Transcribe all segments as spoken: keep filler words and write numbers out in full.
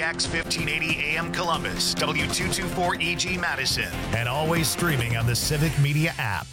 X fifteen eighty A M Columbus, W two twenty-four E G Madison, and always streaming on the Civic Media app.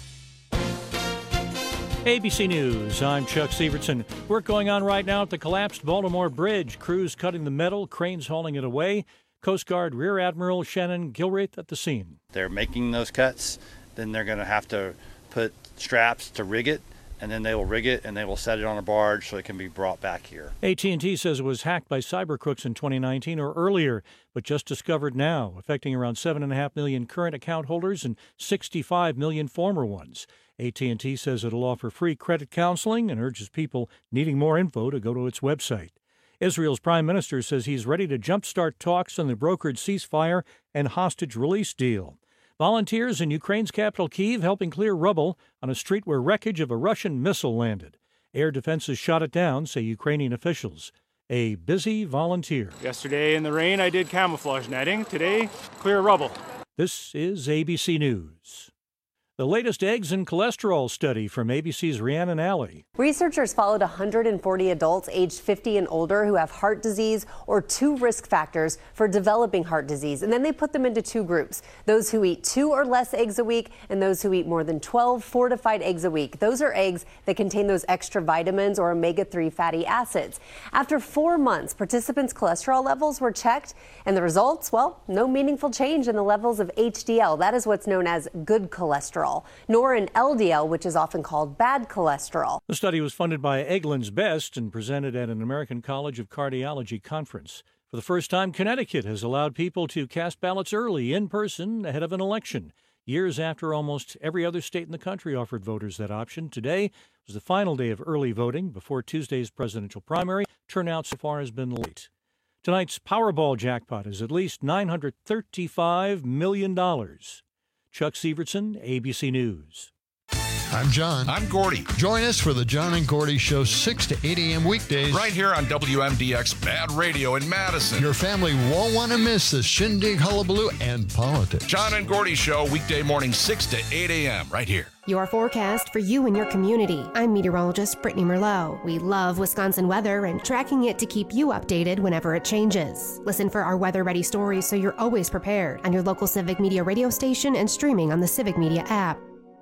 A B C News, I'm Chuck Severson. Work going on right now at the collapsed Baltimore Bridge. Crews cutting the metal, cranes hauling it away. Coast Guard Rear Admiral Shannon Gilreath at the scene. They're making those cuts, then they're going to have to put straps to rig it, and then they will rig it and they will set it on a barge so it can be brought back here. A T and T says it was hacked by cyber crooks in twenty nineteen or earlier, but just discovered now, affecting around seven point five million current account holders and sixty-five million former ones. A T and T says it'll offer free credit counseling and urges people needing more info to go to its website. Israel's prime minister says he's ready to jumpstart talks on the brokered ceasefire and hostage release deal. Volunteers in Ukraine's capital, Kyiv, helping clear rubble on a street where wreckage of a Russian missile landed. Air defenses shot it down, say Ukrainian officials. A busy volunteer. Yesterday in the rain, I did camouflage netting. Today, clear rubble. This is A B C News. The latest eggs and cholesterol study from A B C's Rhiannon Alley. Researchers followed one hundred forty adults aged fifty and older who have heart disease or two risk factors for developing heart disease. And then they put them into two groups, those who eat two or less eggs a week and those who eat more than twelve fortified eggs a week. Those are eggs that contain those extra vitamins or omega three fatty acids. After four months, participants' cholesterol levels were checked and the results, well, no meaningful change in the levels of H D L. That is what's known as good cholesterol. Nor in L D L, which is often called bad cholesterol. The study was funded by Eggland's Best and presented at an American College of Cardiology conference. For the first time, Connecticut has allowed people to cast ballots early, in person, ahead of an election. Years after almost every other state in the country offered voters that option, today was the final day of early voting before Tuesday's presidential primary. Turnout so far has been late. Tonight's Powerball jackpot is at least nine hundred thirty-five million dollars. Chuck Severson, A B C News. I'm John. I'm Gordy. Join us for the John and Gordy Show, six to eight a.m. weekdays. Right here on W M D X Bad Radio in Madison. Your family won't want to miss the shindig, hullabaloo, and politics. John and Gordy Show, weekday morning, six to eight a.m. right here. Your forecast for you and your community. I'm meteorologist Brittany Merlot. We love Wisconsin weather and tracking it to keep you updated whenever it changes. Listen for our weather-ready stories so you're always prepared on your local Civic Media radio station and streaming on the Civic Media app.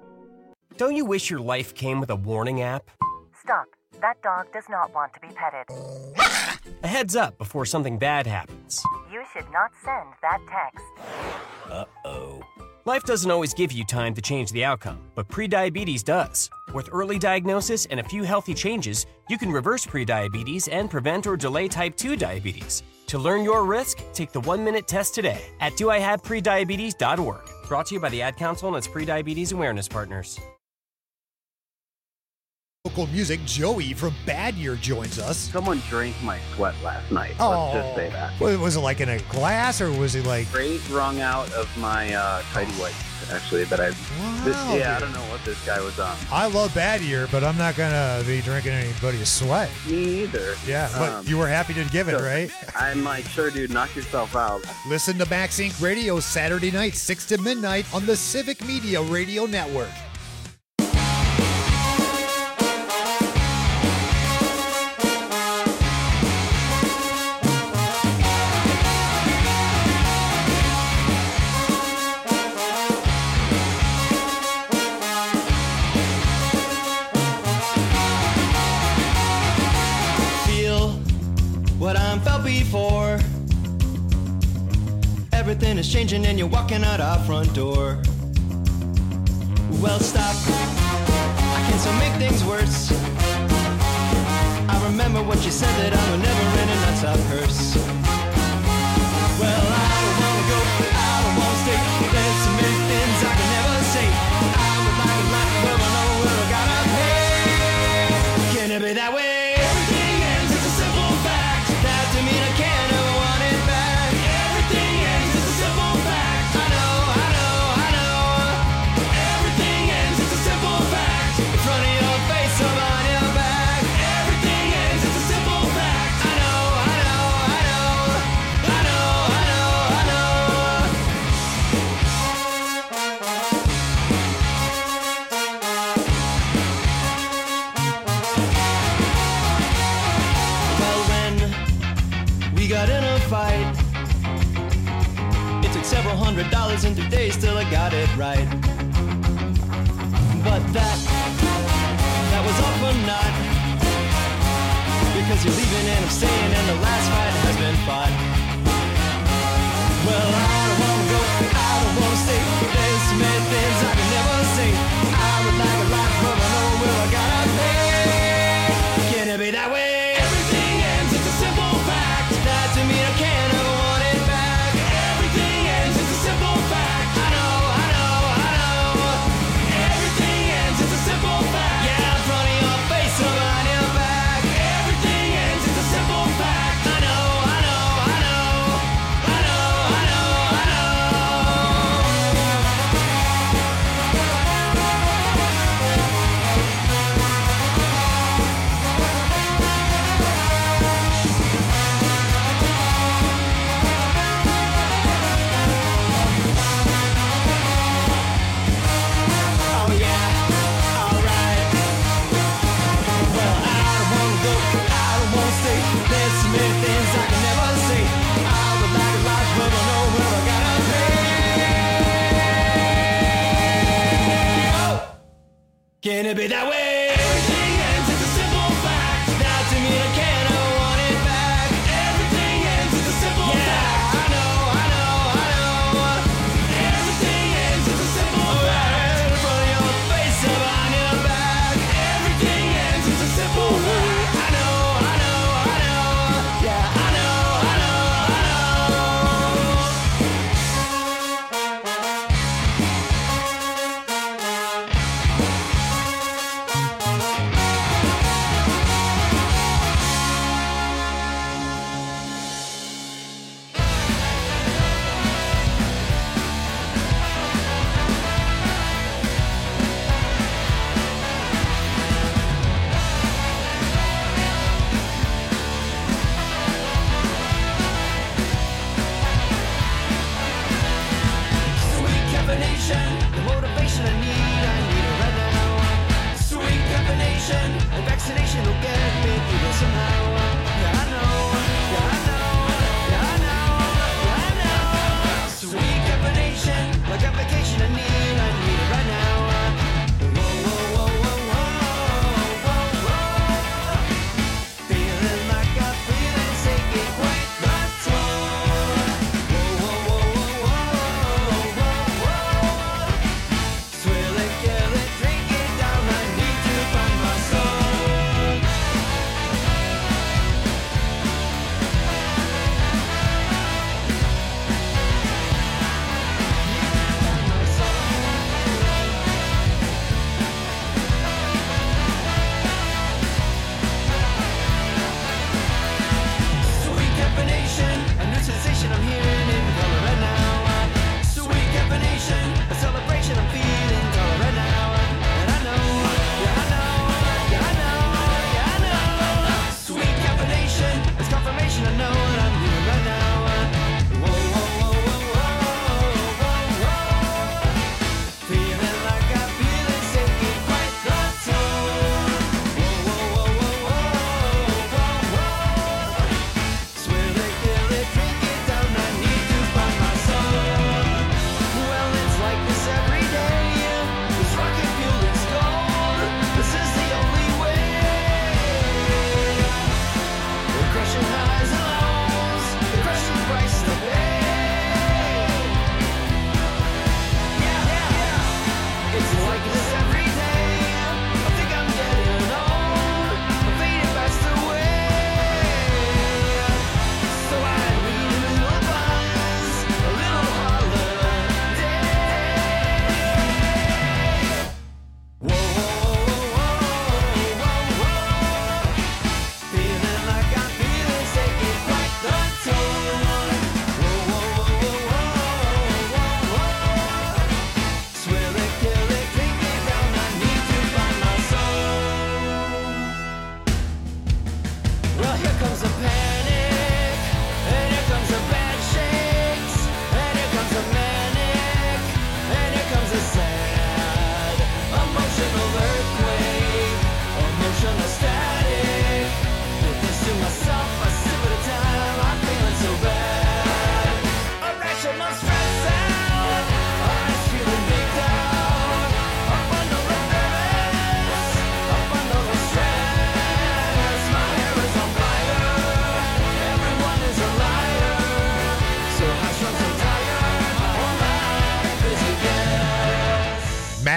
Don't you wish your life came with a warning app? Stop. That dog does not want to be petted. A heads up before something bad happens. You should not send that text. Uh-oh. Life doesn't always give you time to change the outcome, but prediabetes does. With early diagnosis and a few healthy changes, you can reverse prediabetes and prevent or delay type two diabetes. To learn your risk, take the one-minute test today at do I have prediabetes dot org. Brought to you by the Ad Council and its prediabetes awareness partners. Local music, Joey from Bad Year joins us. Someone drank my sweat last night. Oh. Let's just say that. Was it like in a glass or was it like... Straight wrung out of my uh, tidy whites, actually, that I... Wow, this, yeah, dude. I don't know what this guy was on. I love Bad Year, but I'm not going to be drinking anybody's sweat. Me either. Yeah, but um, you were happy to give it, so right? I'm like, sure, dude, knock yourself out. Listen to Max Incorporated. Radio Saturday night, six to midnight on the Civic Media Radio Network. What I'm felt before. Everything is changing and you're walking out our front door. Well, stop. I can still make things worse. I remember what you said, that I'm a never-ending non-stop curse. Well, I don't wanna go, I don't wanna stay. There's so many things I can never say. I would like a life where I know where I gotta pay. Can it be that way? several hundred dollars in three days till I got it right. But that, that was all for naught. Because you're leaving and I'm staying and the last fight has been fought. Well, I don't wanna go, I don't wanna stay. There's so many things I can never say. I would like a life, but I know where I gotta pay. Can it be that way? Everything ends, it's a simple fact. That to me I can't ever want it back. Everything ends, it's a simple fact. I know, I know, I know. Everything ends, it's a simple fact. Yeah, in front of your face or behind your back. Everything ends, it's a simple fact. I know, I know, I know. I know, I know, I know. Oh yeah, alright. Well, I don't wanna go, I don't wanna stay. There's so many things I can never say. I would like a life, but I know where I gotta pay. Oh. Can it be that way? Everything ends, it's a simple fact. Now to me I can't ever want it back. Everything ends, it's a simple fact. I know, I know, I know. Everything ends, it's a simple fact. In front of your face or behind your back. Everything ends, it's a simple fact. I know, I know, I know. Yeah, I know, I know, I know.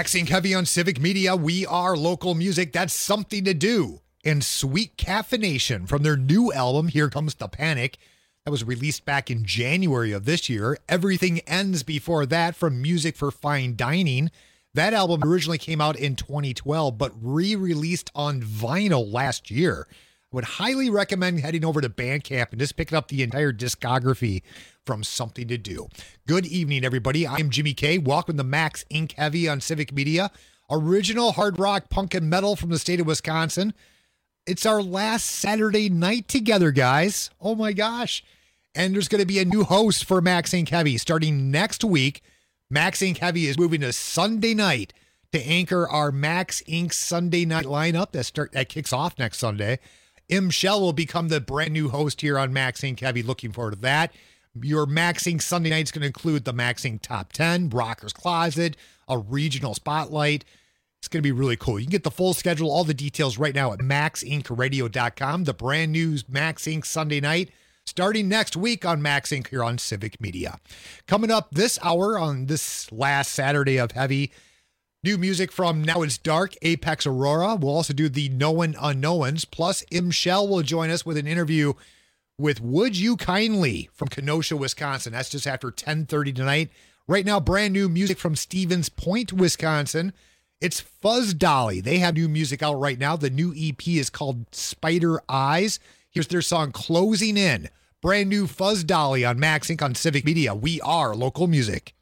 Maxing Heavy on Civic Media. We are local music. That's Something to Do. And Sweet Caffeination from their new album, Here Comes the Panic. That was released back in January of this year. Everything Ends before that from Music for Fine Dining. That album originally came out in twenty twelve, but re-released on vinyl last year. I would highly recommend heading over to Bandcamp and just picking up the entire discography from Something to Do. Good evening, everybody. I'm Jimmy K. Welcome to Max Inc Heavy on Civic Media. Original hard rock, punk, and metal from the state of Wisconsin. It's our last Saturday night together, guys. Oh my gosh. And there's going to be a new host for Max Inc Heavy starting next week. Max Inc Heavy is moving to Sunday night to anchor our Max Inc Sunday night lineup that start that kicks off next Sunday. M. Shell will become the brand new host here on Max Inc Heavy. Looking forward to that. Your Max Inc Sunday night is going to include the Max Inc Top ten, Rocker's Closet, a regional spotlight. It's going to be really cool. You can get the full schedule, all the details right now at max inc radio dot com. The brand new Max Inc Sunday night starting next week on Max Inc here on Civic Media. Coming up this hour on this last Saturday of Heavy, new music from Now It's Dark, Apex Aurora. We'll also do the Known Unknowns. Plus, M. Shell will join us with an interview with Would You Kindly from Kenosha, Wisconsin. That's just after ten thirty tonight. Right now, brand new music from Stevens Point, Wisconsin. It's Fuzz Dolly. They have new music out right now. The new E P is called Spider Eyes. Here's their song Closing In. Brand new Fuzz Dolly on Max Inc on Civic Media. We are local music.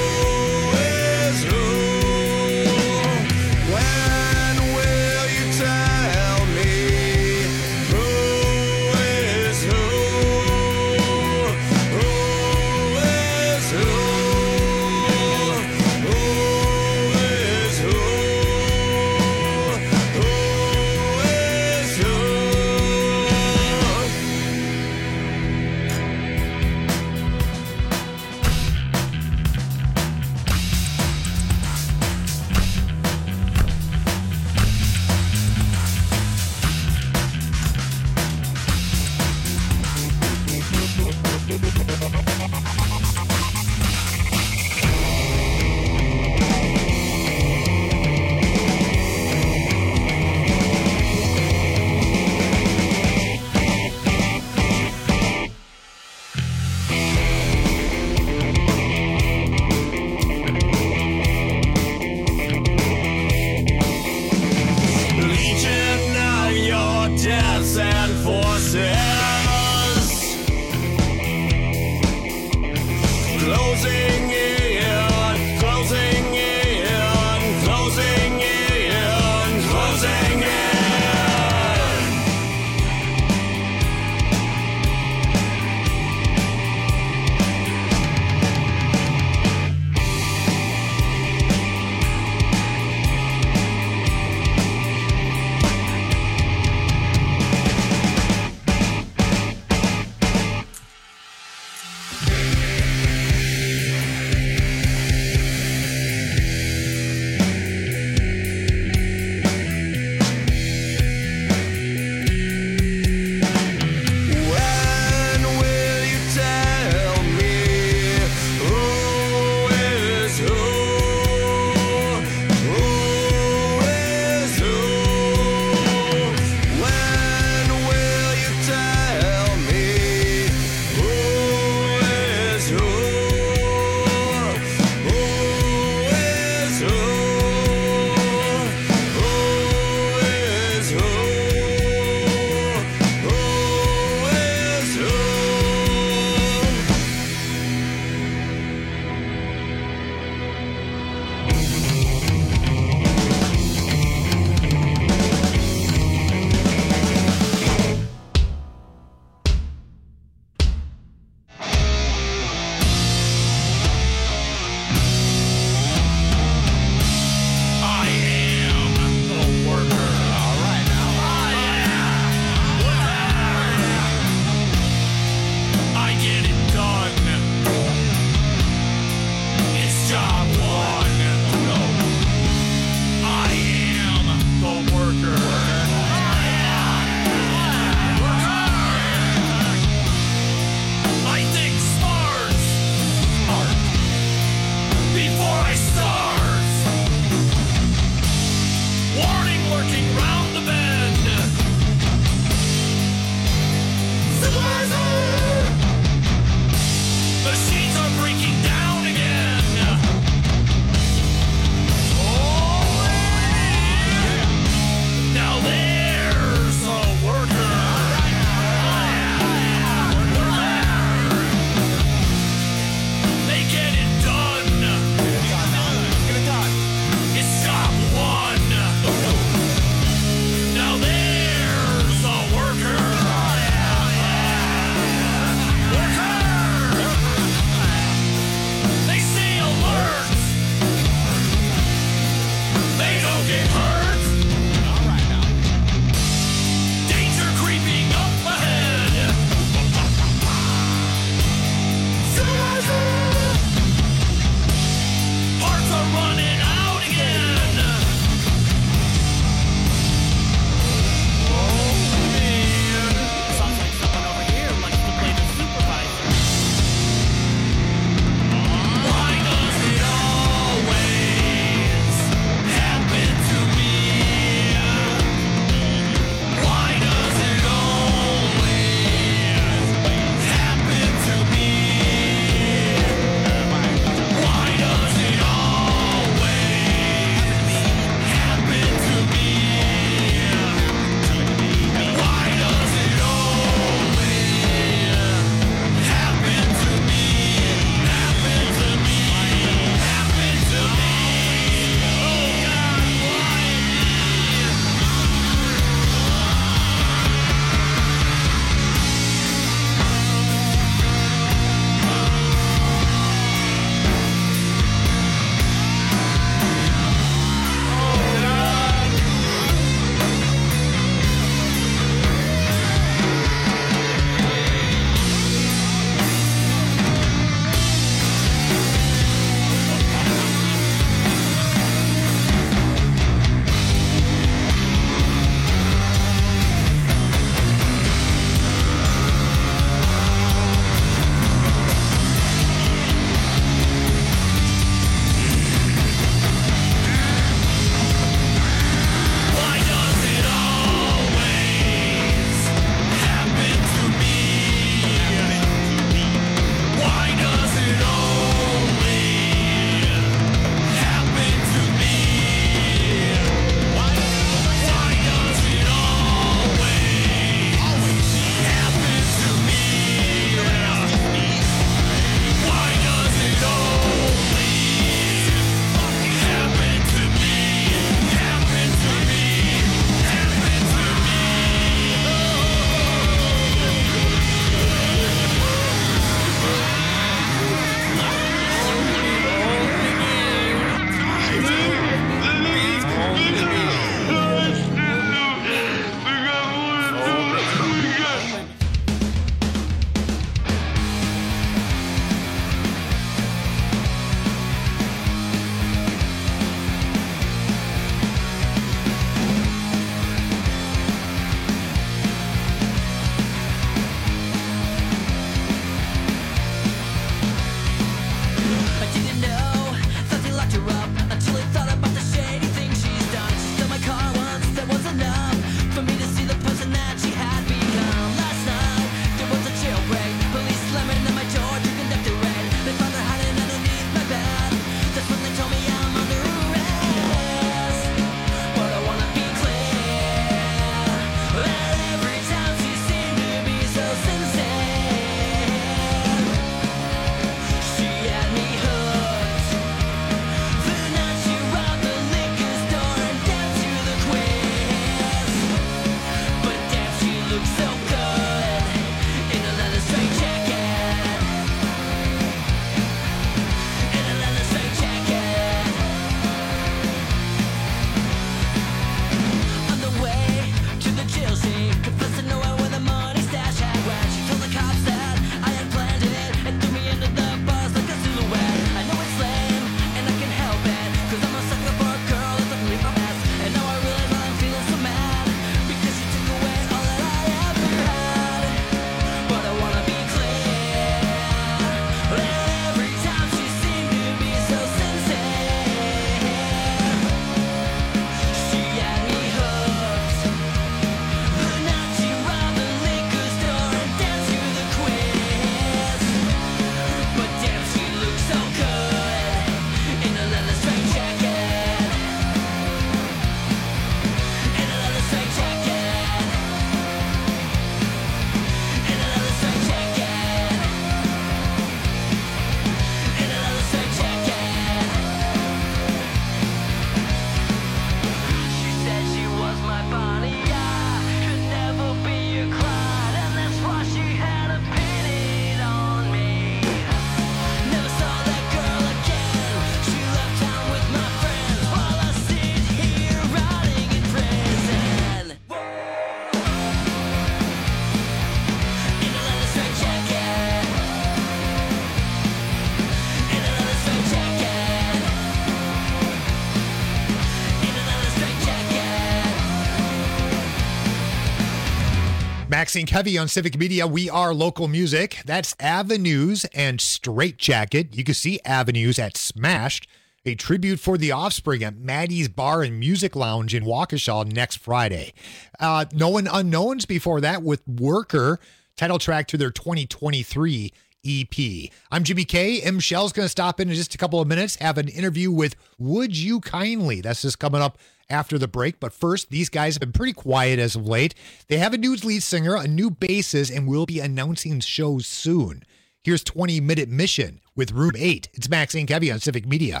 Maxine Kevy on Civic Media. We are local music. That's Avenues and Straight Jacket. You can see Avenues at Smashed, a tribute for The Offspring at Maddie's Bar and Music Lounge in Waukesha next Friday. Uh, Known Unknowns before that with Worker, title track to their twenty twenty-three E P. I'm Jimmy K. M. Shell's going to stop in in just a couple of minutes, have an interview with Would You Kindly. That's just coming up after the break. But first, these guys have been pretty quiet as of late. They have a new lead singer, a new bassist, and will be announcing shows soon. Here's twenty minute Mission with Room eight. It's Maxine Kevy on Civic Media.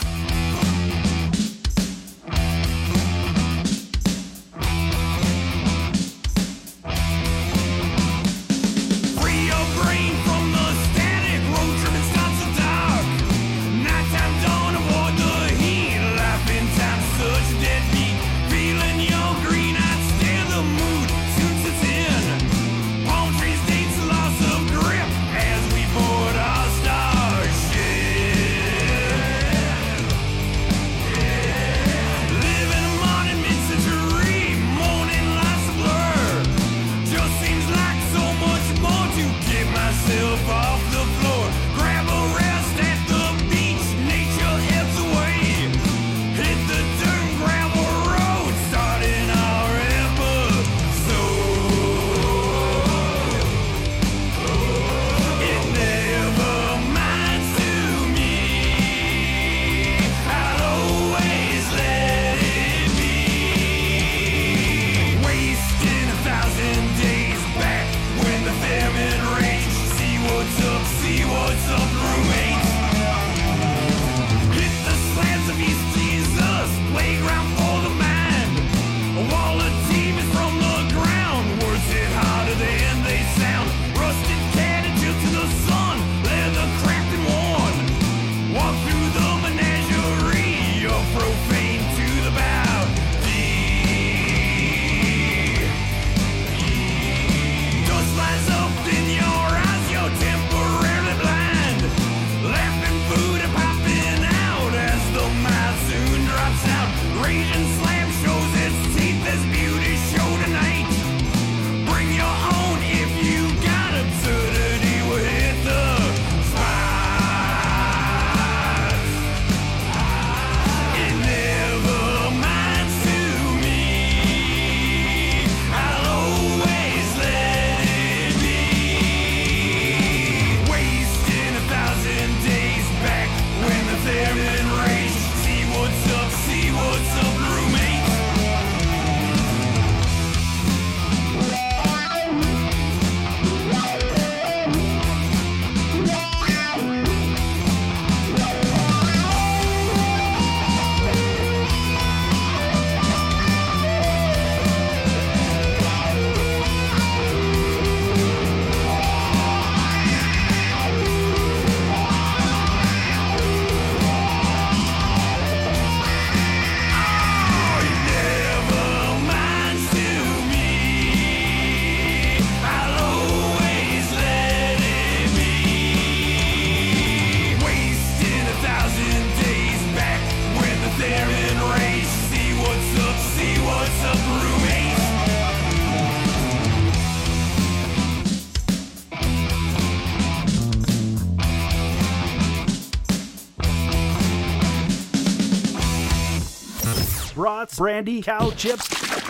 Brats, brandy, cow chips,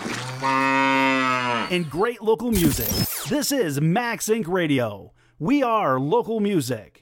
and great local music. This is Max Inc Radio. We are local music.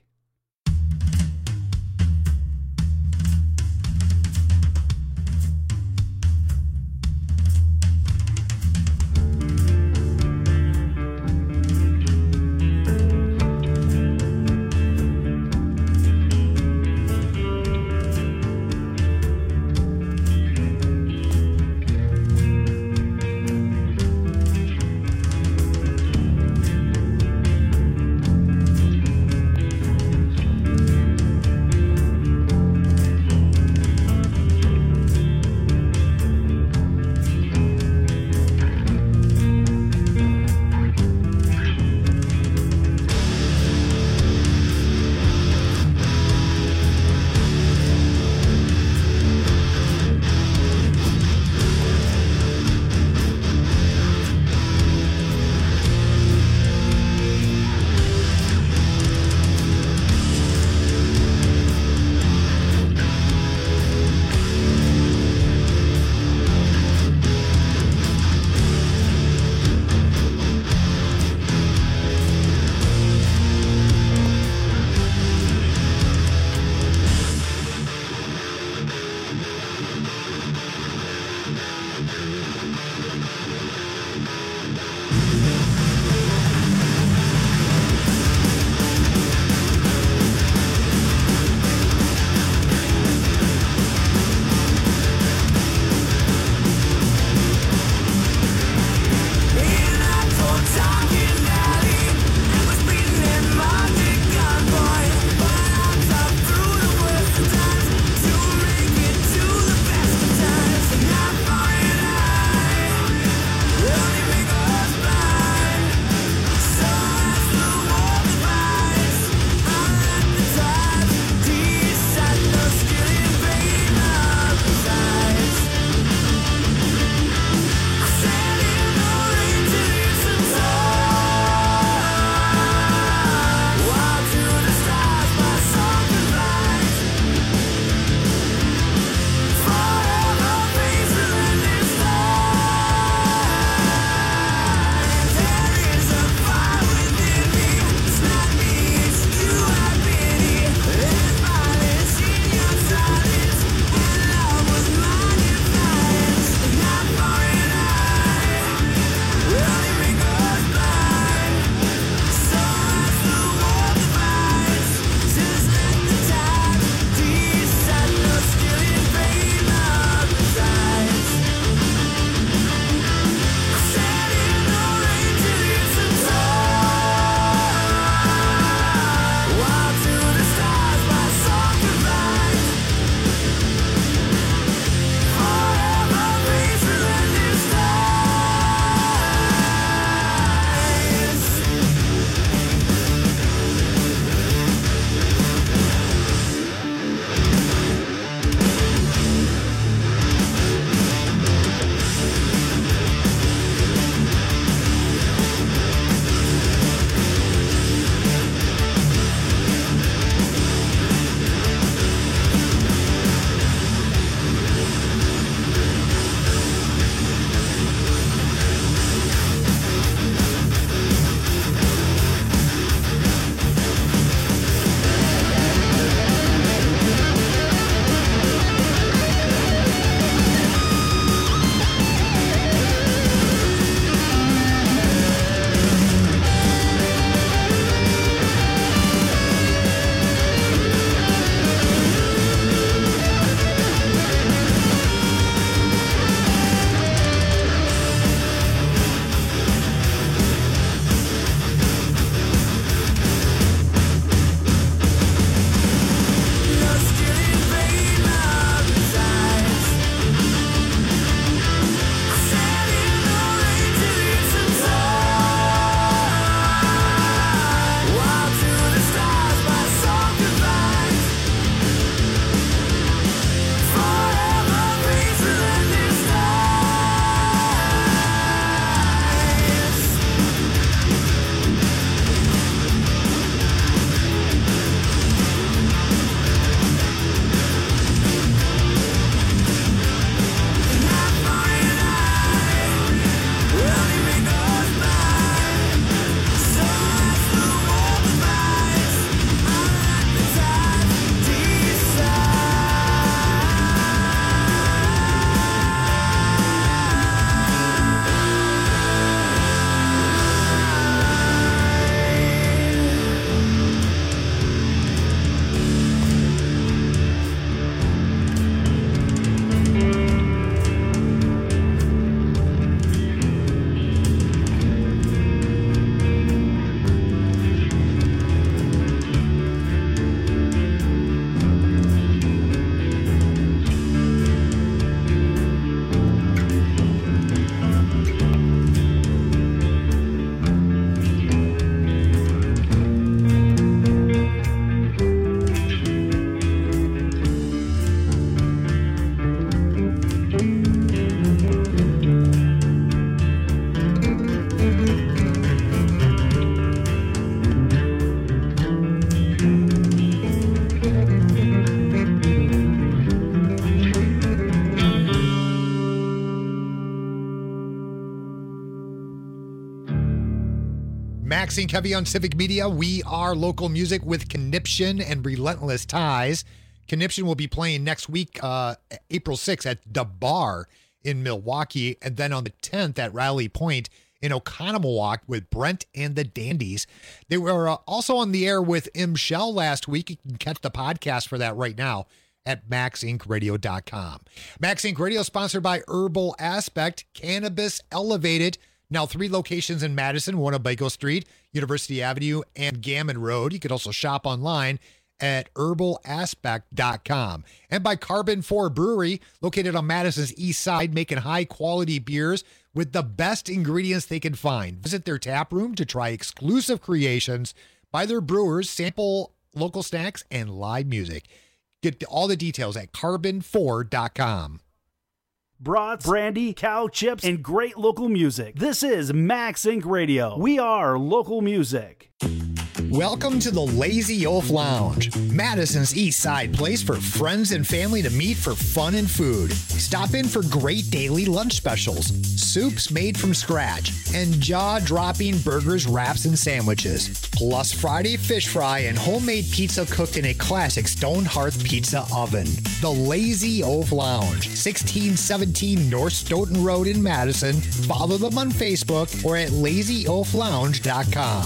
Max Inc Heavy on Civic Media. We are local music with Conniption and Relentless Ties. Conniption will be playing next week, uh, April sixth at The Bar in Milwaukee, and then on the tenth at Rally Point in Oconomowoc with Brent and the Dandies. They were uh, also on the air with M. Shell last week. You can catch the podcast for that right now at max inc radio dot com. Max Inc Radio sponsored by Herbal Aspect, Cannabis Elevated. Now three locations in Madison, one on Bago Street, University Avenue, and Gammon Road. You can also shop online at herbal aspect dot com. And by Carbon four Brewery, located on Madison's east side, making high-quality beers with the best ingredients they can find. Visit their tap room to try exclusive creations by their brewers, sample local snacks, and live music. Get all the details at carbon four dot com. Brats, brandy, cow chips, and great local music. This is Max Inc Radio. We are local music. Welcome to the Lazy Oaf Lounge, Madison's East Side place for friends and family to meet for fun and food. Stop in for great daily lunch specials, soups made from scratch, and jaw-dropping burgers, wraps, and sandwiches. Plus Friday fish fry and homemade pizza cooked in a classic stone hearth pizza oven. The Lazy Oaf Lounge, sixteen seventeen North Stoughton Road in Madison. Follow them on Facebook or at lazy oaf lounge dot com.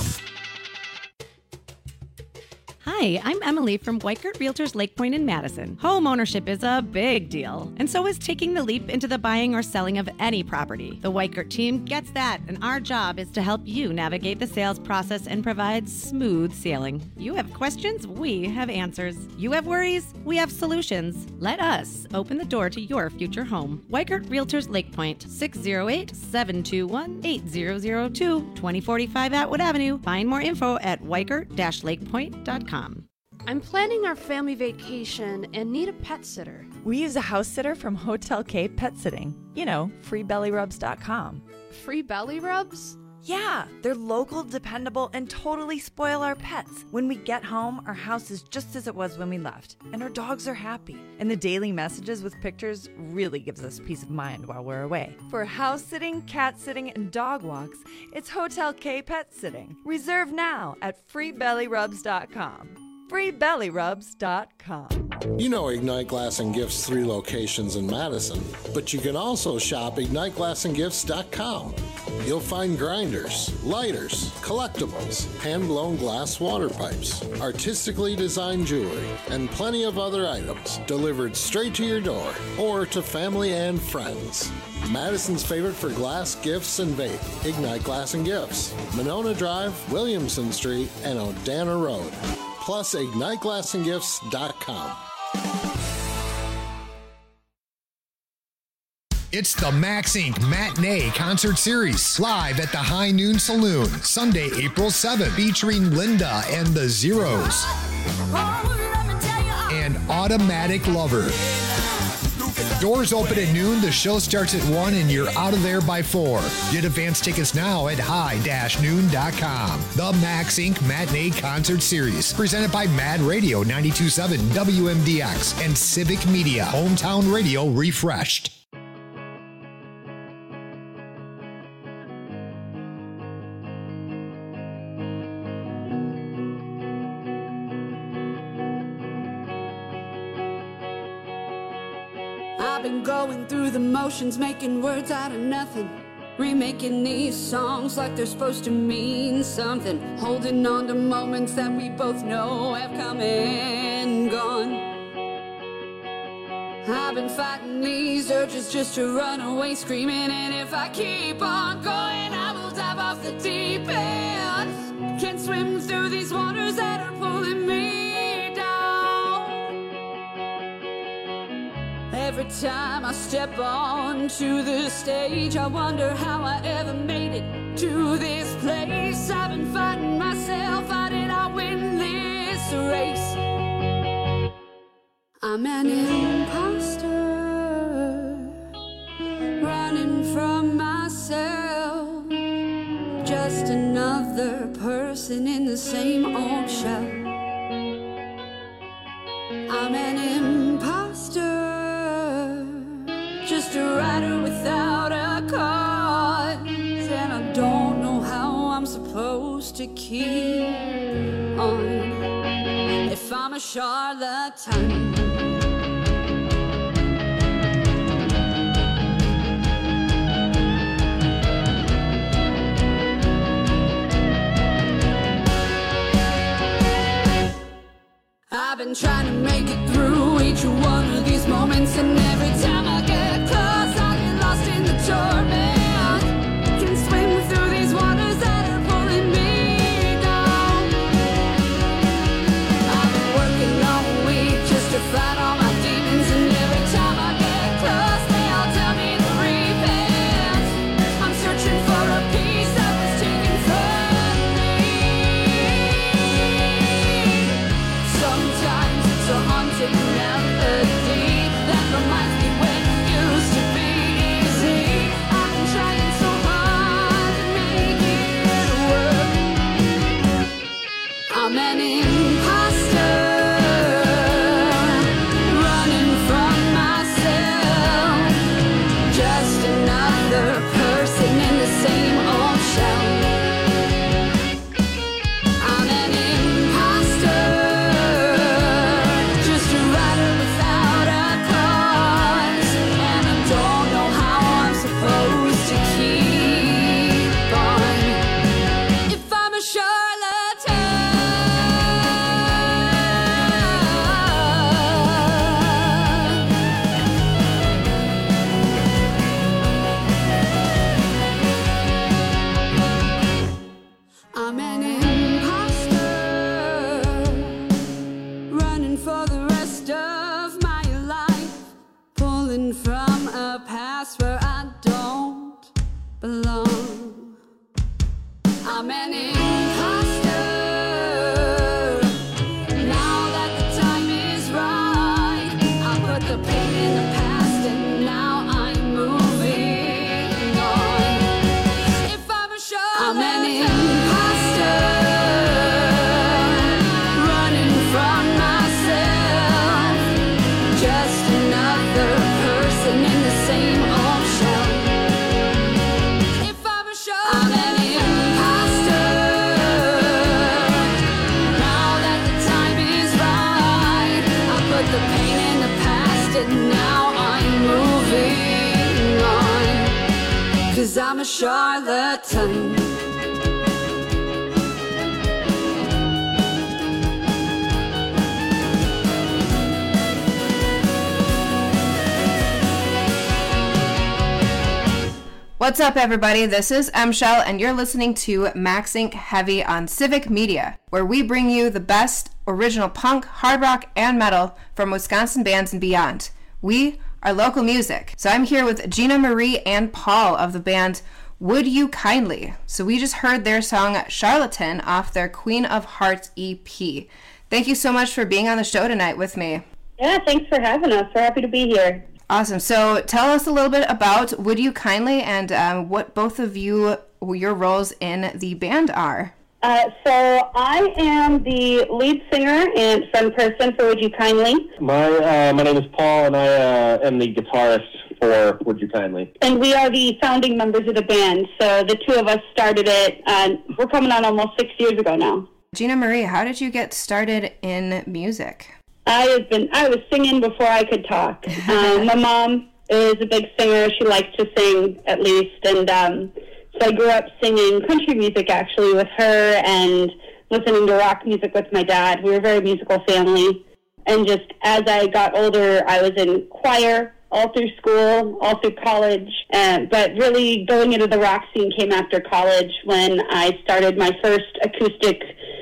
Hi, I'm Emily from Weichert Realtors Lake Point in Madison. Home ownership is a big deal, and so is taking the leap into the buying or selling of any property. The Weichert team gets that, and our job is to help you navigate the sales process and provide smooth sailing. You have questions, we have answers. You have worries, we have solutions. Let us open the door to your future home. Weichert Realtors Lake Point, six oh eight, seven two one, eight zero zero two, twenty forty-five Atwood Avenue. Find more info at weichert dash lake point dot com. I'm planning our family vacation and need a pet sitter. We use a house sitter from Hotel K Pet Sitting. You know, free belly rubs dot com. Free belly rubs? Yeah, they're local, dependable, and totally spoil our pets. When we get home, our house is just as it was when we left, and our dogs are happy. And the daily messages with pictures really gives us peace of mind while we're away. For house sitting, cat sitting, and dog walks, it's Hotel K Pet Sitting. Reserve now at free belly rubs dot com. free belly rubs dot com. You know Ignite Glass and Gifts' three locations in Madison, but you can also shop ignite glass and gifts dot com. You'll find grinders, lighters, collectibles, hand-blown glass water pipes, artistically designed jewelry, and plenty of other items delivered straight to your door or to family and friends. Madison's favorite for glass, gifts, and vape, Ignite Glass and Gifts, Monona Drive, Williamson Street, and Odana Road. Plus ignite glass and gifts dot com. It's the Max Inc Matinee Concert Series, live at the High Noon Saloon, Sunday, April seventh, featuring Linda and the Zeros and Automatic Lover. Doors open at noon, the show starts at one, and you're out of there by four. Get advance tickets now at high dash noon dot com. The Max Inc Matinee Concert Series, presented by Mad Radio ninety-two point seven W M D X and Civic Media, hometown radio refreshed. I've been going through the motions, making words out of nothing. Remaking these songs like they're supposed to mean something. Holding on to moments that we both know have come and gone. I've been fighting these urges just to run away screaming. And if I keep on going, I will dive off the deep end. Can't swim through these waters that are pulling me down. Every time I step onto the stage, I wonder how I ever made it to this place. I've been fighting myself, how did I win this race? I'm an imposter, running from myself. Just another person in the same old shell. I'm an imposter, just a writer without a cause, and I don't know how I'm supposed to to keep on if I'm a charlatan. I've been trying to make it through each one of these moments, and every time I get close, I get lost in the torment. Can swim through these waters that are pulling me down. I've been working all week just to fight all my demons, and every time I get close, they all tell me to repent. I'm searching for a piece that was taken from me. Sometimes it's a haunting melody that reminds me when it used to be easy. I've been trying so hard to make it work. I'm an imposter, running from myself. Just another person in the same old shell. I'm an imposter, just a writer without a cause, and I don't know how I'm supposed to keep on if I'm a charlatan. I'm an imposter, running for the rest of my life, pulling from a past where I don't belong. I'm an imposter, now that the time is right. I put the pain in the past and now I'm moving on. If I'm a charlatan, I'm an imposter, running from myself. Just another person in the same old shell. If I'm a charlatan, I'm an imposter, now that the time is right. I put the pain in the past and now I'm moving on. 'Cause I'm a charlatan. What's up, everybody? This is M-Shell, and you're listening to Maxing Heavy on Civic Media, where we bring you the best original punk, hard rock, and metal from Wisconsin bands and beyond. We are local music. So I'm here with Gina Marie and Paul of the band Would You Kindly. So we just heard their song Charlatan off their Queen of Hearts E P. Thank you so much for being on the show tonight with me. Yeah, thanks for having us. We're happy to be here. Awesome. So tell us a little bit about Would You Kindly and um, what both of you, your roles in the band are. Uh, so I am the lead singer and front person for Would You Kindly. My uh, my name is Paul, and I uh, am the guitarist for Would You Kindly. And we are the founding members of the band. So the two of us started it, and we're coming on almost six years ago now. Gina Marie, how did you get started in music? I have been. I was singing before I could talk. Um, my mom is a big singer. She likes to sing, at least, and um, so I grew up singing country music actually with her, and listening to rock music with my dad. We were a very musical family, and just as I got older, I was in choir all through school, all through college, uh, but really going into the rock scene came after college when I started my first acoustic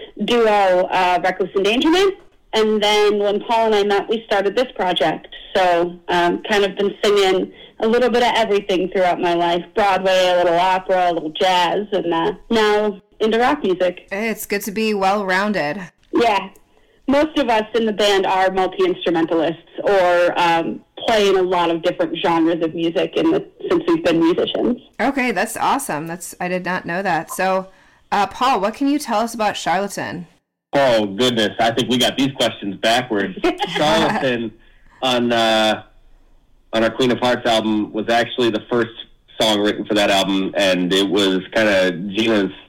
duo, uh, Reckless Endangerment. And then when Paul and I met, we started this project. So um, kind of been singing a little bit of everything throughout my life. Broadway, a little opera, a little jazz, and uh, now into rock music. It's good to be well-rounded. Yeah. Most of us in the band are multi-instrumentalists or um, play in a lot of different genres of music in the, since we've been musicians. Okay, that's awesome. That's I did not know that. So, uh, Paul, what can you tell us about Charlatan? Oh, goodness. I think we got these questions backwards. Charlatan on uh, on our Queen of Hearts album was actually the first song written for that album, and it was kind of Gina's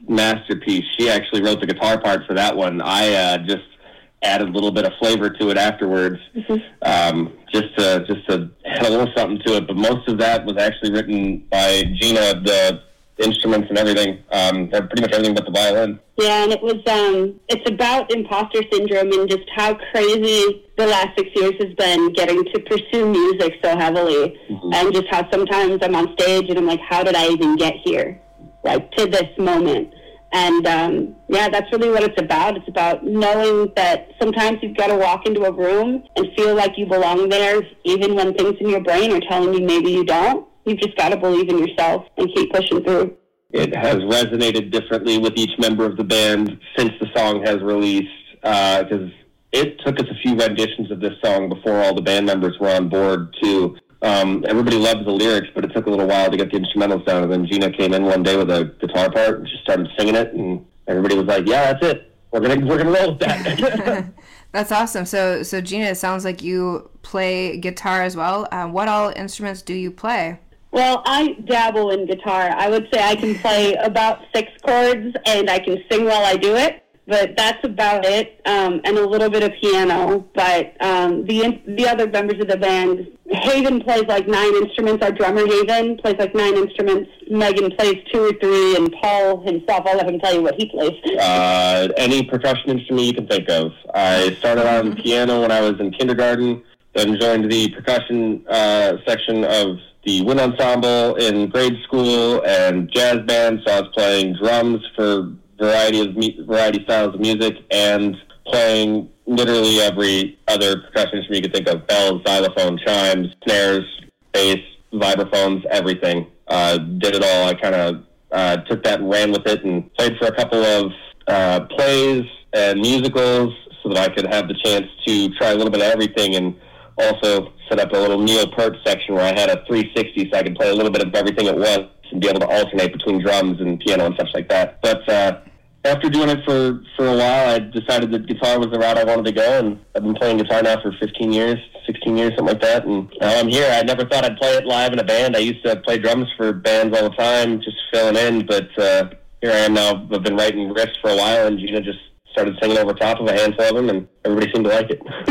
masterpiece. She actually wrote the guitar part for that one. I uh, just added a little bit of flavor to it afterwards, mm-hmm. um, just to just to add a little something to it. But most of that was actually written by Gina, the instruments and everything. Um, they're pretty much everything but the violin. Yeah, and it was, um, it's about imposter syndrome and just how crazy the last six years has been getting to pursue music so heavily. Mm-hmm. And just how sometimes I'm on stage and I'm like, how did I even get here? Like, to this moment. And, um, yeah, that's really what it's about. It's about knowing that sometimes you've got to walk into a room and feel like you belong there, even when things in your brain are telling you maybe you don't. You've just got to believe in yourself and keep pushing through. It has resonated differently with each member of the band since the song has released, because uh, it took us a few renditions of this song before all the band members were on board, too. Um, everybody loves the lyrics, but it took a little while to get the instrumentals down, and then Gina came in one day with a guitar part and just started singing it, and everybody was like, yeah, that's it. We're gonna we're gonna roll with that. That's awesome. So, so Gina, it sounds like you play guitar as well. Uh, what all instruments do you play? Well, I dabble in guitar. I would say I can play about six chords, and I can sing while I do it, but that's about it, um, and a little bit of piano. But um, the the other members of the band, Haven plays like nine instruments. Our drummer, Haven, plays like nine instruments. Megan plays two or three, and Paul himself, I'll let him tell you what he plays. Uh, any percussion instrument you can think of. I started on piano when I was in kindergarten, then joined the percussion uh, section of the wind ensemble in grade school and jazz band, so I was playing drums for variety of mu- variety styles of music and playing literally every other percussion instrument you could think of: bells, xylophone, chimes, snares, bass, vibraphones, everything. Uh, did it all. I kind of uh, took that and ran with it and played for a couple of uh, plays and musicals so that I could have the chance to try a little bit of everything, and also set up a little Neil Peart section where I had a three sixty so I could play a little bit of everything at once and be able to alternate between drums and piano and such like that. But uh, after doing it for, for a while, I decided that guitar was the route I wanted to go, and I've been playing guitar now for fifteen years, sixteen years, something like that, and now I'm here. I never thought I'd play it live in a band. I used to play drums for bands all the time, just filling in, but uh, here I am now. I've been writing riffs for a while, and Gina just started singing over top of a handful of them, and everybody seemed to like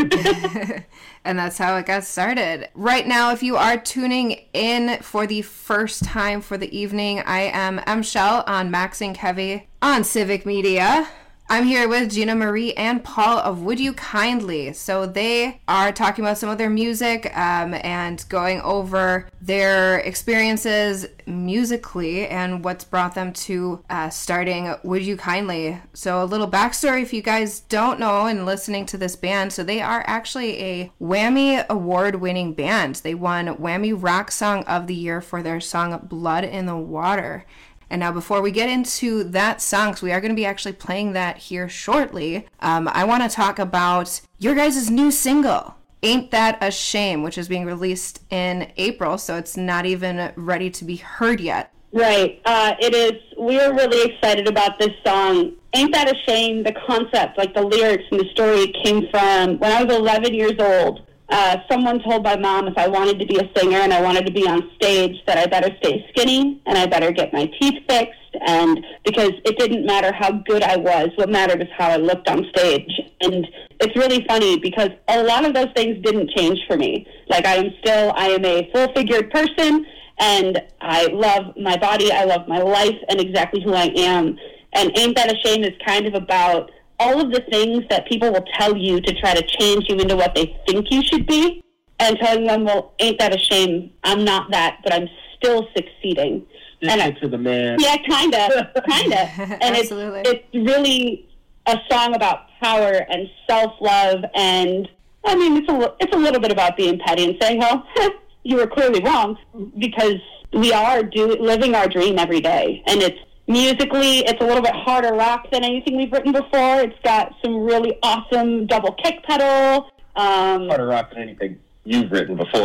it. And that's how it got started. Right now, if you are tuning in for the first time for the evening, I am M. Shell on Maxing Heavy on Civic Media. I'm here with Gina Marie and Paul of Would You Kindly. So they are talking about some of their music um, and going over their experiences musically and what's brought them to uh, starting Would You Kindly. So a little backstory if you guys don't know and listening to this band. So they are actually a Whammy award-winning band. They won Whammy Rock Song of the Year for their song Blood in the Water. And now before we get into that song, because we are going to be actually playing that here shortly, um, I want to talk about your guys' new single, Ain't That a Shame, which is being released in April, so it's not even ready to be heard yet. Right. Uh, it is. We are really excited about this song. Ain't That a Shame, the concept, like the lyrics and the story came from when I was eleven years old. Uh, someone told my mom if I wanted to be a singer and I wanted to be on stage that I better stay skinny and I better get my teeth fixed, and because it didn't matter how good I was, what mattered is how I looked on stage. And it's really funny because a lot of those things didn't change for me. Like I am still, I am a full-figured person, and I love my body, I love my life and exactly who I am. And Ain't That a Shame is kind of about all of the things that people will tell you to try to change you into what they think you should be, and telling them, well, ain't that a shame? I'm not that, but I'm still succeeding. Stick and I, it to the man. Yeah, kind of, kind of. And it's, it's really a song about power and self-love, and, I mean, it's a, it's a little bit about being petty and saying, well, you were clearly wrong, because we are do, living our dream every day, and it's musically, it's a little bit harder rock than anything we've written before. It's got some really awesome double kick pedal. Um, harder rock than anything you've written before.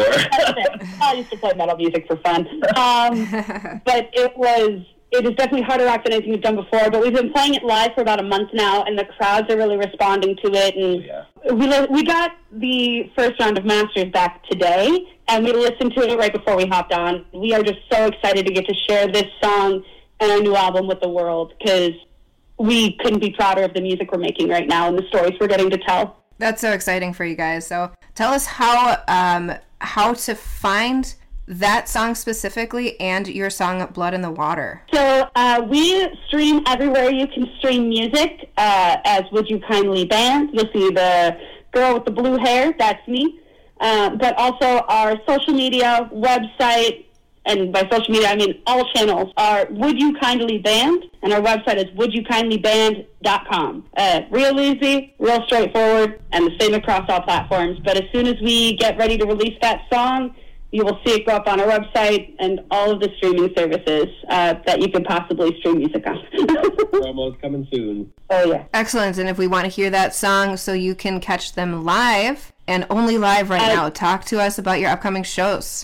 I used to play metal music for fun. Um, but it was, it is definitely harder rock than anything we've done before. But we've been playing it live for about a month now, and the crowds are really responding to it. And yeah. we we got the first round of masters back today, and we listened to it right before we hopped on. We are just so excited to get to share this song and our new album with the world, because we couldn't be prouder of the music we're making right now and the stories we're getting to tell. That's so exciting for you guys. So tell us how um, how to find that song specifically and your song Blood in the Water. So uh, we stream everywhere you can stream music uh, as Would You Kindly Band. You'll see the girl with the blue hair, that's me. Uh, but also our social media, website, and by social media I mean all channels, are Would You Kindly Band, and our website is would you kindly band dot com. Uh, real easy, real straightforward, and the same across all platforms. But as soon as we get ready to release that song, you will see it go up on our website and all of the streaming services uh, that you could possibly stream music on. Promos coming soon. Oh, yeah. Excellent. And if we want to hear that song so you can catch them live, and only live right uh, now, talk to us about your upcoming shows.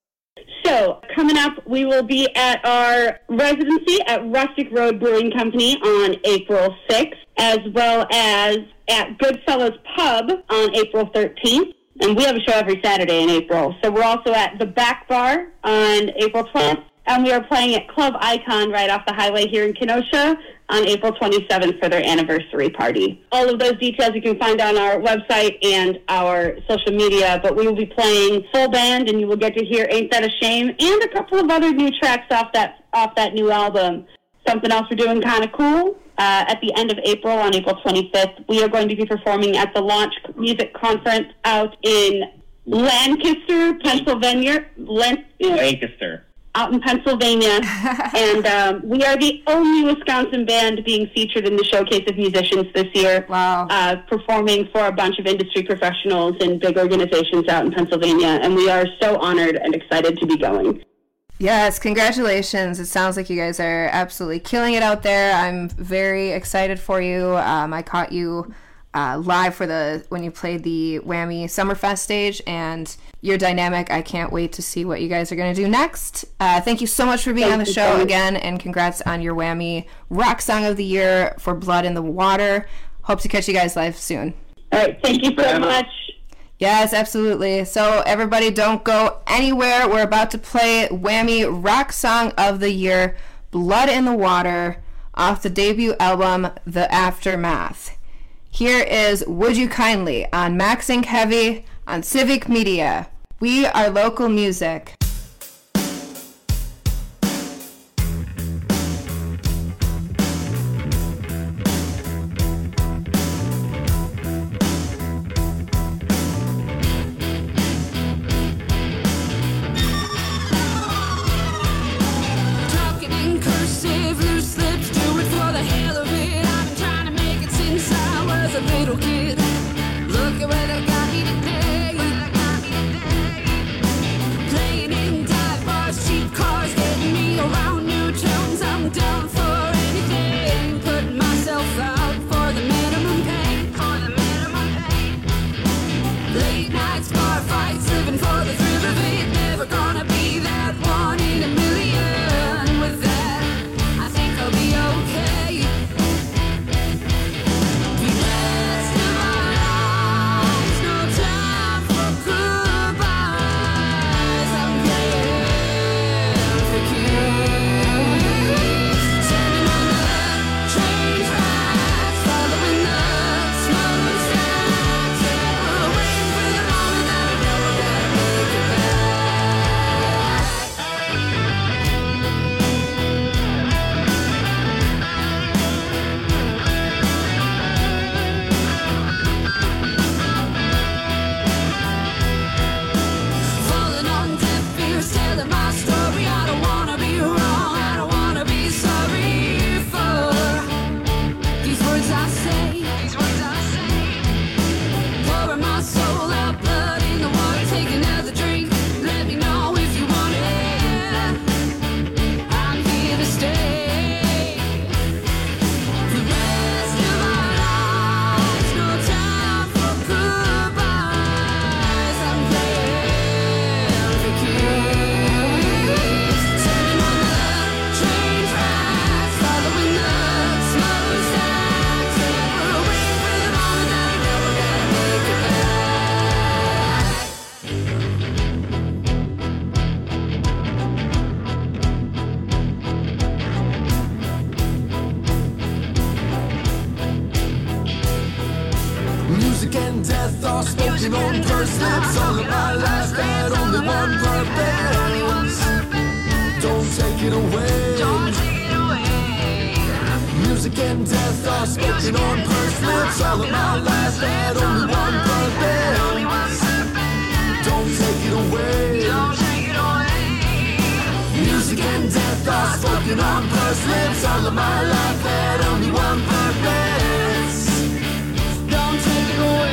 So, coming up, we will be at our residency at Rustic Road Brewing Company on April sixth, as well as at Goodfellas Pub on April thirteenth. And we have a show every Saturday in April. So we're also at the Back Bar on April twelfth. And we are playing at Club Icon right off the highway here in Kenosha on April twenty-seventh for their anniversary party. All of those details you can find on our website and our social media, but we will be playing full band, and you will get to hear Ain't That a Shame and a couple of other new tracks off that off that new album. Something else we're doing kind of cool, uh, at the end of April, on April twenty-fifth, we are going to be performing at the Launch Music Conference out in Lancaster, Pennsylvania. Lan- Lancaster. Out in Pennsylvania, and um, we are the only Wisconsin band being featured in the Showcase of Musicians this year. Wow. Uh, performing for a bunch of industry professionals and big organizations out in Pennsylvania, and we are so honored and excited to be going. Yes, congratulations. It sounds like you guys are absolutely killing it out there. I'm very excited for you. Um, I caught you uh, live for the when you played the Whammy Summerfest stage, and your dynamic. I can't wait to see what you guys are going to do next. Uh, thank you so much for being thank on the you, show thanks. again, and congrats on your Whammy Rock Song of the Year for Blood in the Water. Hope to catch you guys live soon. All right, thank you so much. Yes, absolutely. So everybody don't go anywhere. We're about to play Whammy Rock Song of the Year, Blood in the Water, off the debut album, The Aftermath. Here is Would You Kindly on Maxing Heavy on Civic Media. We are local music. Talking in cursive, loose lips, do it for the hell of it. I've been trying to make it since I was a little kid. Look at where they got me today. Playing and death are spoken on pursed lips. All of my life had only one purpose. Don't take it away. Don't take it away. Music and death are spoken on pursed lips. All of my life had only one purpose. Only one purpose. Don't take it away. Don't take it away. Music and death are spoken on pursed lips. All of my life had only one purpose. Don't take it away.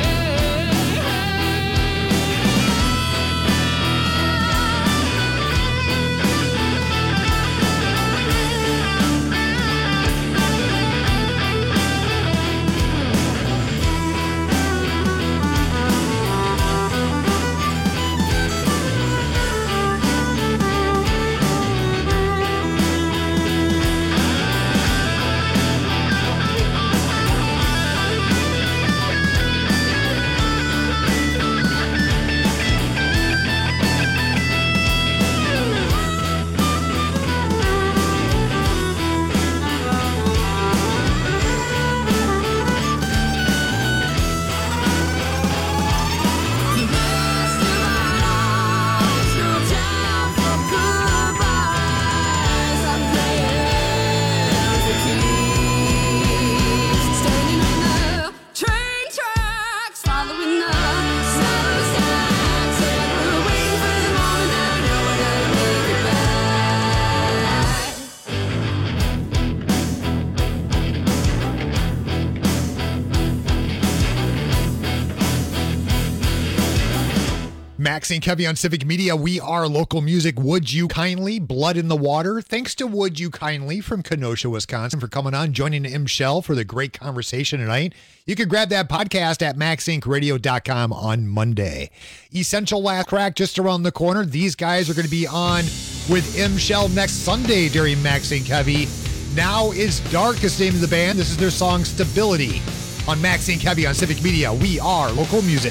Max and Kevy on Civic Media. We are local music. Would You Kindly, Blood in the Water. Thanks to Would You Kindly from Kenosha, Wisconsin for coming on, joining M. Shell for the great conversation tonight. You can grab that podcast at max inc radio dot com on Monday. Essential Last Crack just around the corner. These guys are going to be on with M. Shell next Sunday during Max and Kevy. Now is Dark is the name of the band. This is their song Stability on Max and Kevy on Civic Media. We are local music.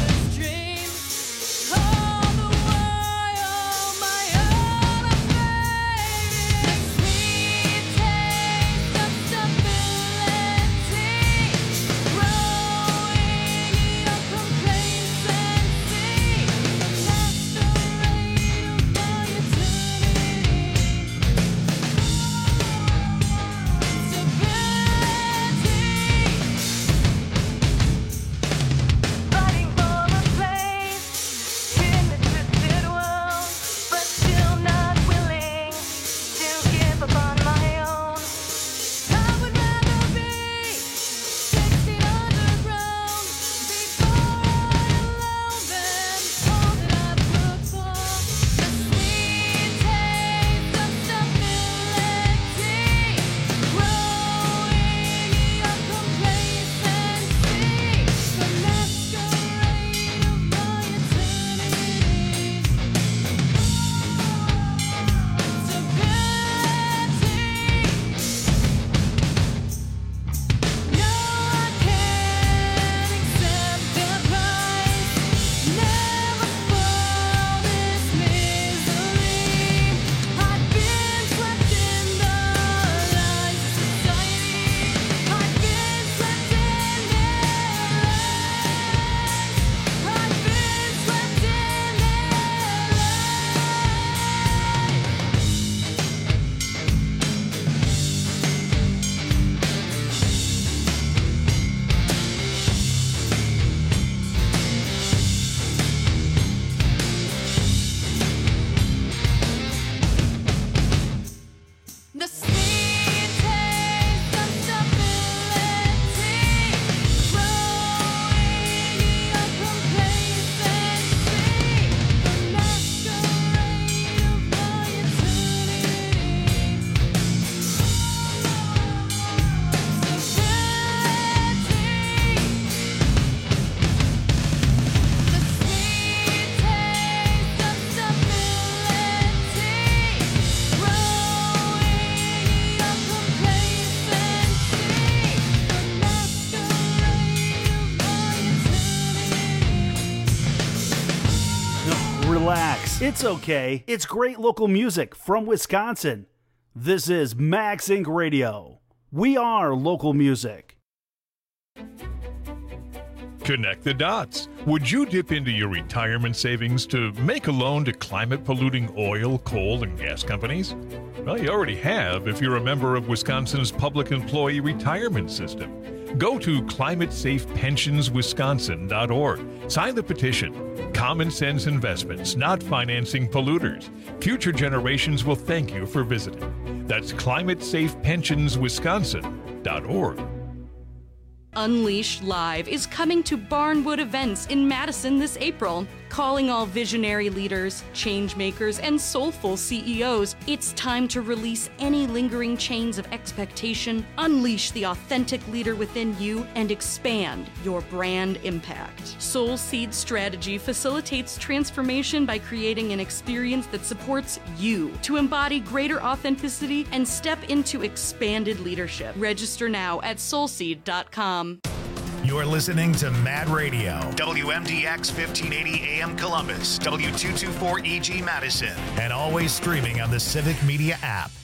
Oh, my, oh, my, oh, my. relax. It's okay. It's great local music from Wisconsin. This is Max Incorporated. Radio. We are local music. Connect the dots. Would you dip into your retirement savings to make a loan to climate-polluting oil, coal, and gas companies? Well, you already have if you're a member of Wisconsin's Public Employee Retirement System. Go to climate safe pensions wisconsin dot org. Sign the petition. Common sense investments, not financing polluters. Future generations will thank you for visiting. That's climate safe pensions wisconsin dot org. Unleash Live is coming to Barnwood Events in Madison this April. Calling all visionary leaders, change makers, and soulful C E Os, it's time to release any lingering chains of expectation, unleash the authentic leader within you, and expand your brand impact. Soul Seed Strategy facilitates transformation by creating an experience that supports you to embody greater authenticity and step into expanded leadership. Register now at soul seed dot com. You're listening to Mad Radio, W M D X fifteen eighty A M Columbus, W two twenty-four E G Madison, and always streaming on the Civic Media app.